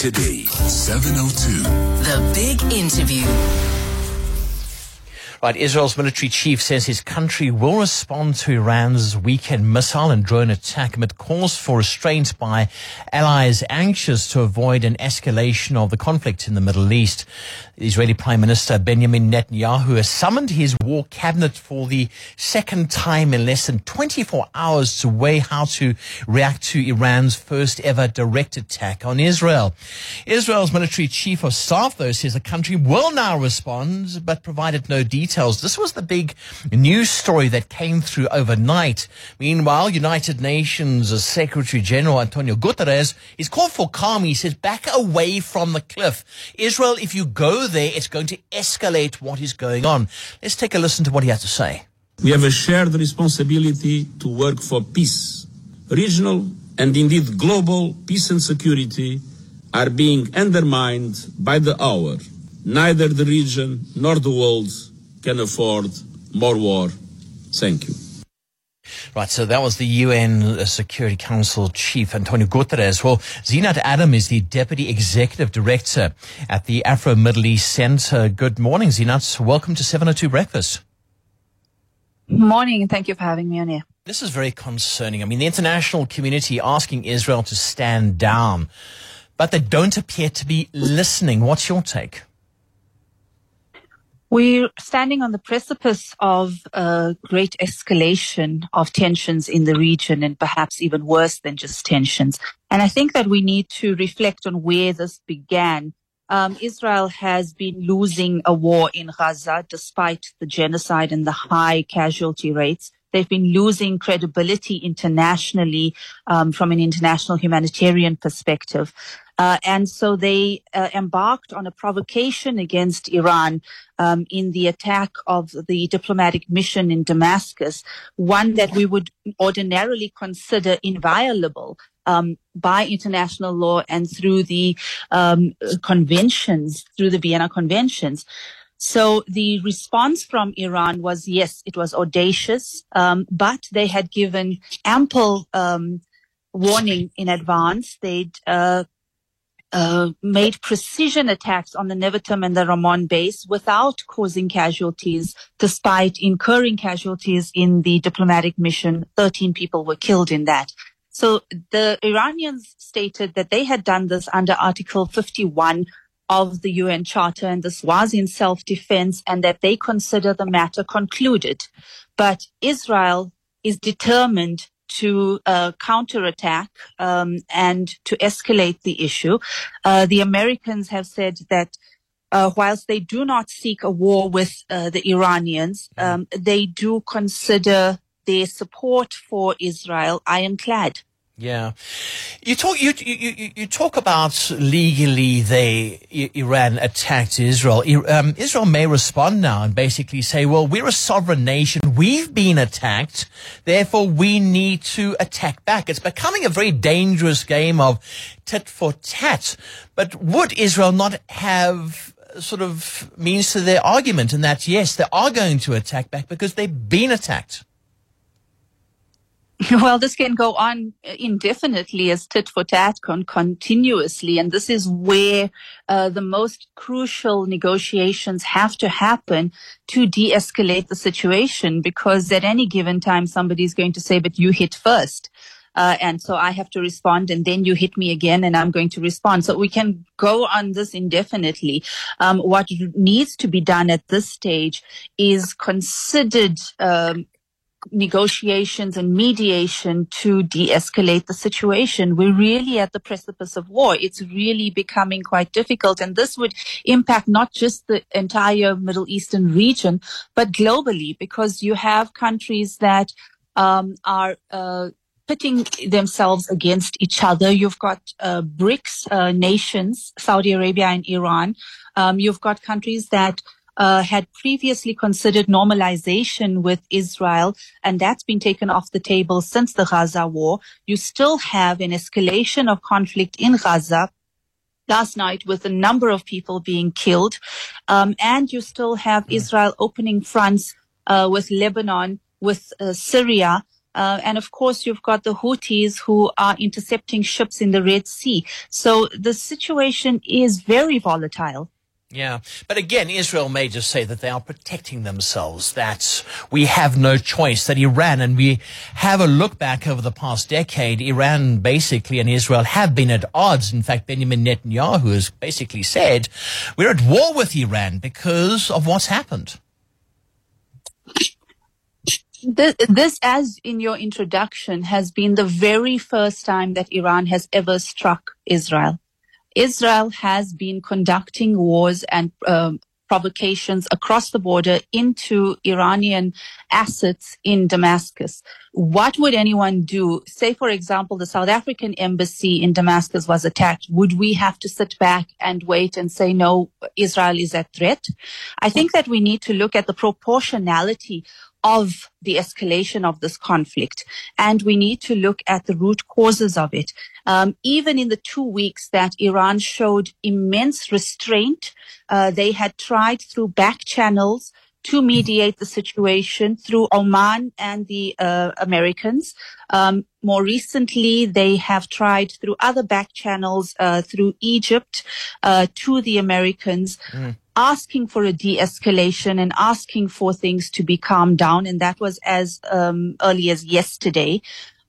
Today, 7:02. The big interview. Right, Israel's military chief says his country will respond to Iran's weekend missile and drone attack amid calls for restraint by allies anxious to avoid an escalation of the conflict in the Middle East. The Israeli Prime Minister Benjamin Netanyahu has summoned his war cabinet for the second time in less than 24 hours to weigh how to react to Iran's first ever direct attack on Israel. Israel's military chief of staff, though, says the country will now respond, but provided no details. This was the big news story that came through overnight. Meanwhile, United Nations Secretary General Antonio Guterres is called for calm. He says, back away from the cliff. Israel, if you go there, it's going to escalate what is going on. Let's take a listen to what he has to say. We have a shared responsibility to work for peace. Regional and indeed global peace and security are being undermined by the hour. Neither the region nor the world can afford more war. Thank you. Right, so that was the UN Security Council Chief, Antonio Guterres. Well, Zeenat Adam is the Deputy Executive Director at the Afro-Middle East Center. Good morning, Zeenat. Welcome to 702 Breakfast. Morning, and thank you for having me on here. This is very concerning. I mean, the international community asking Israel to stand down, but they don't appear to be listening. What's your take? We're standing on the precipice of a great escalation of tensions in the region, and perhaps even worse than just tensions. And I think that we need to reflect on where this began. Israel has been losing a war in Gaza despite the genocide and the high casualty rates. They've been losing credibility internationally from an international humanitarian perspective. And so they embarked on a provocation against Iran in the attack of the diplomatic mission in Damascus, one that we would ordinarily consider inviolable by international law and through the conventions, through the Vienna Conventions. So the response from Iran was, yes, it was audacious, but they had given ample warning in advance. They'd made precision attacks on the Nevatim and the Ramon base without causing casualties, despite incurring casualties in the diplomatic mission. 13 people were killed in that. So the Iranians stated that they had done this under Article 51 of the UN Charter, and this was in self-defense, and that they consider the matter concluded. But Israel is determined to counterattack and to escalate the issue. The Americans have said that whilst they do not seek a war with the Iranians, they do consider their support for Israel ironclad. Yeah. You talk about legally Iran attacked Israel. Israel may respond now and basically say, well, we're a sovereign nation. We've been attacked. Therefore, we need to attack back. It's becoming a very dangerous game of tit for tat. But would Israel not have sort of means to their argument in that, yes, they are going to attack back because they've been attacked? Well, this can go on indefinitely as tit for tat continuously. And this is where the most crucial negotiations have to happen to de-escalate the situation, because at any given time, somebody's going to say, but you hit first. And so I have to respond, and then you hit me again, and I'm going to respond. So we can go on this indefinitely. What needs to be done at this stage is considered negotiations and mediation to de-escalate the situation. We're really at the precipice of war. It's really becoming quite difficult, and this would impact not just the entire Middle Eastern region, but globally, because you have countries that are pitting themselves against each other. You've got BRICS nations, Saudi Arabia and Iran. You've got countries that had previously considered normalization with Israel, and that's been taken off the table since the Gaza war. You still have an escalation of conflict in Gaza last night with a number of people being killed. And you still have Israel opening fronts with Lebanon, with Syria, And of course, you've got the Houthis who are intercepting ships in the Red Sea. So the situation is very volatile. Yeah. But again, Israel may just say that they are protecting themselves, that we have no choice, that Iran, and we have a look back over the past decade, Iran basically and Israel have been at odds. In fact, Benjamin Netanyahu has basically said we're at war with Iran because of what's happened. This, as in your introduction, has been the very first time that Iran has ever struck Israel. Israel has been conducting wars and provocations across the border into Iranian assets in Damascus. What would anyone do? Say, for example, the South African embassy in Damascus was attacked. Would we have to sit back and wait and say, no, Israel is at threat? I think that we need to look at the proportionality of the escalation of this conflict, and we need to look at the root causes of it. Even in the 2 weeks that Iran showed immense restraint, they had tried through back channels to mediate the situation through Oman and the Americans. More recently, they have tried through other back channels through Egypt to the Americans, asking for a de-escalation and asking for things to be calmed down. And that was as early as yesterday.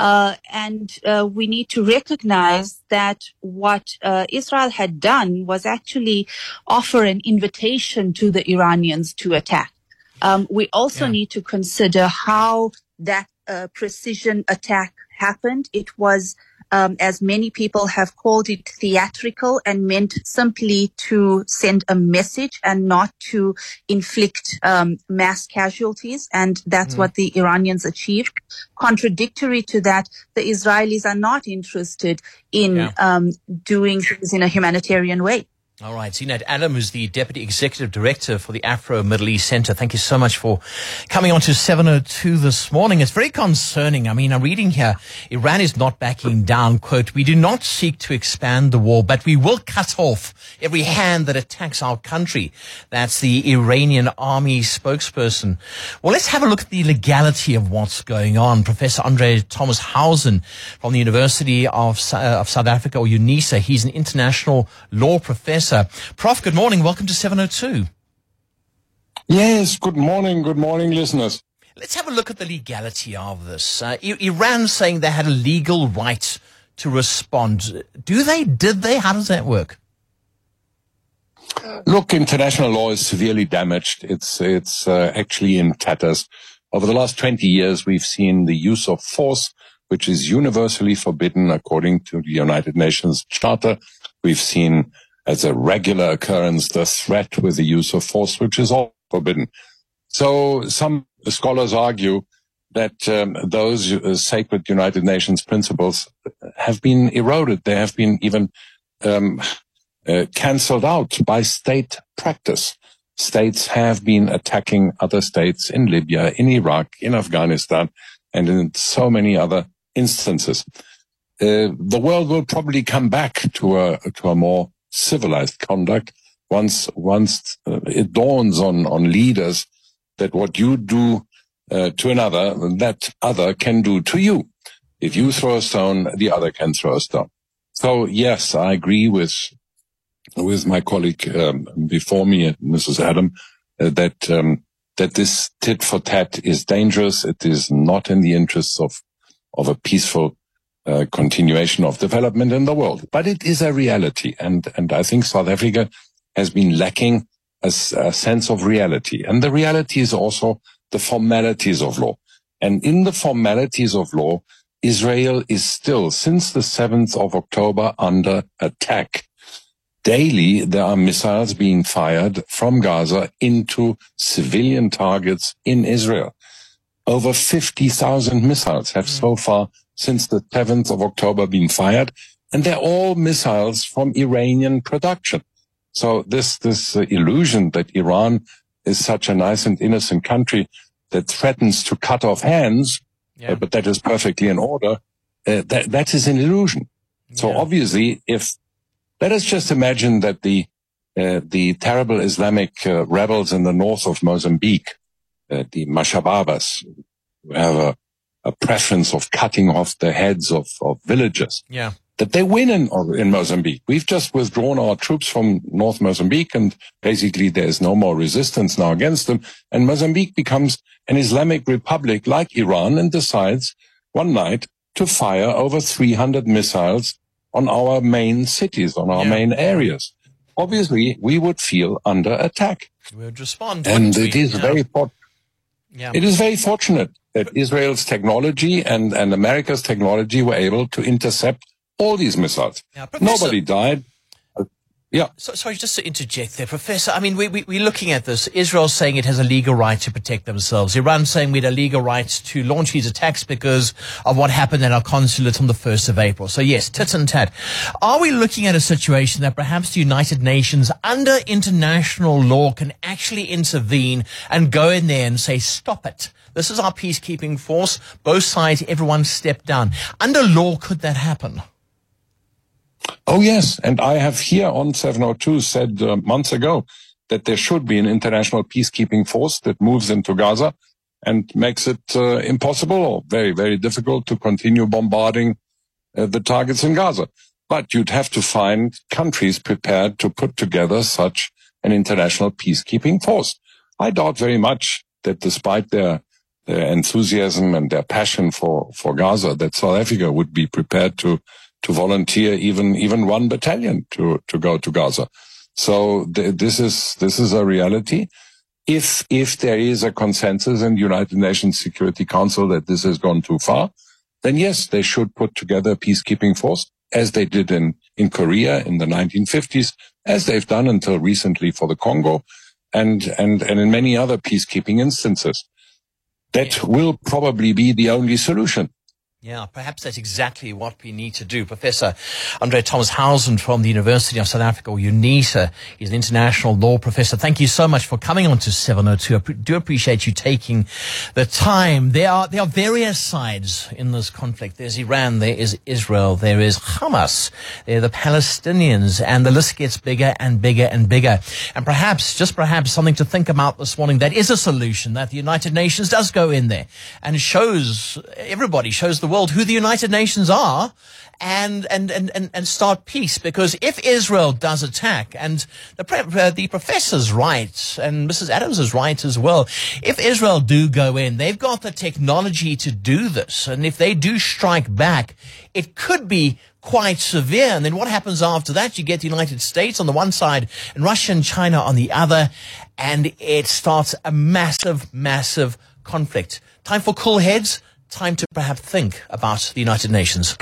And we need to recognize that what Israel had done was actually offer an invitation to the Iranians to attack. We also need to consider how that precision attack happened. It was, as many people have called it, theatrical and meant simply to send a message and not to inflict mass casualties. And that's what the Iranians achieved. Contradictory to that, the Israelis are not interested in doing things in a humanitarian way. All right. Zeenat Adam, who's the Deputy Executive Director for the Afro-Middle East Center. Thank you so much for coming on to 702 this morning. It's very concerning. I mean, I'm reading here, Iran is not backing down. Quote, we do not seek to expand the war, but we will cut off every hand that attacks our country. That's the Iranian army spokesperson. Well, let's have a look at the legality of what's going on. Professor Andre Thomas Hausen from the University of South Africa, or UNISA. He's an international law professor. Prof, good morning. Welcome to 702. Yes, good morning, listeners. Let's have a look at the legality of this. Iran saying they had a legal right to respond. Did they? How does that work? Look, international law is severely damaged. It's actually in tatters. Over the last 20 years, we've seen the use of force, which is universally forbidden according to the United Nations Charter. We've seen as a regular occurrence the threat with the use of force, which is all forbidden. So some scholars argue that those sacred United Nations principles have been eroded. They have been even cancelled out by state practice. States have been attacking other states in Libya, in Iraq, in Afghanistan, and in so many other instances. The world will probably come back to a more civilized conduct once it dawns on leaders that what you do to another, that other can do to you. If you throw a stone, the other can throw a stone. So yes, I agree with my colleague before me, Mrs. Adam, that this tit for tat is dangerous. It is not in the interests of a peaceful continuation of development in the world. But it is a reality. And I think South Africa has been lacking a sense of reality. And the reality is also the formalities of law. And in the formalities of law, Israel is still, since the 7th of October, under attack. Daily, there are missiles being fired from Gaza into civilian targets in Israel. Over 50,000 missiles have so far since the 7th of October been fired, and they're all missiles from Iranian production. So this illusion that Iran is such a nice and innocent country that threatens to cut off hands, but that is perfectly in order, that is an illusion. So obviously, let us just imagine that the terrible Islamic rebels in the north of Mozambique, the Mashababas, who have a preference of cutting off the heads of villagers. Yeah. That they win in Mozambique. We've just withdrawn our troops from North Mozambique, and basically there's no more resistance now against them. And Mozambique becomes an Islamic republic like Iran and decides one night to fire over 300 missiles on our main cities, on our main areas. Obviously, we would feel under attack. We would respond. And it is it is very fortunate that Israel's technology and America's technology were able to intercept all these missiles. Nobody died. So, sorry, just to interject there, Professor. I mean, we're looking at this. Israel saying it has a legal right to protect themselves. Iran saying we had a legal right to launch these attacks because of what happened at our consulate on the 1st of April. So yes, tit and tat. Are we looking at a situation that perhaps the United Nations, under international law, can actually intervene and go in there and say, stop it? This is our peacekeeping force. Both sides, everyone step down. Under law, could that happen? Oh, yes. And I have here on 702 said months ago that there should be an international peacekeeping force that moves into Gaza and makes it impossible or very, very difficult to continue bombarding the targets in Gaza. But you'd have to find countries prepared to put together such an international peacekeeping force. I doubt very much that despite their enthusiasm and their passion for Gaza, that South Africa would be prepared to volunteer even one battalion to go to Gaza. So this is a reality. If there is a consensus in the United Nations Security Council that this has gone too far, then yes, they should put together a peacekeeping force, as they did in Korea in the 1950s, as they've done until recently for the Congo, and in many other peacekeeping instances. That will probably be the only solution. Yeah, perhaps that's exactly what we need to do. Professor Andre Thomas Hausen from the University of South Africa, or UNISA, is an international law professor. Thank you so much for coming on to 702. I do appreciate you taking the time. There are various sides in this conflict. There's Iran, there is Israel, there is Hamas, there are the Palestinians, and the list gets bigger and bigger and bigger. And perhaps, just perhaps, something to think about this morning, that is a solution, that the United Nations does go in there and shows the world who the United Nations are and start peace. Because if Israel does attack, and the professor's right and Mrs. Adams is right as well, if Israel do go in, they've got the technology to do this, and if they do strike back, it could be quite severe. And then what happens after that? You get the United States on the one side and Russia and China on the other, and it starts a massive conflict. Time for cool heads. Time to perhaps think about the United Nations.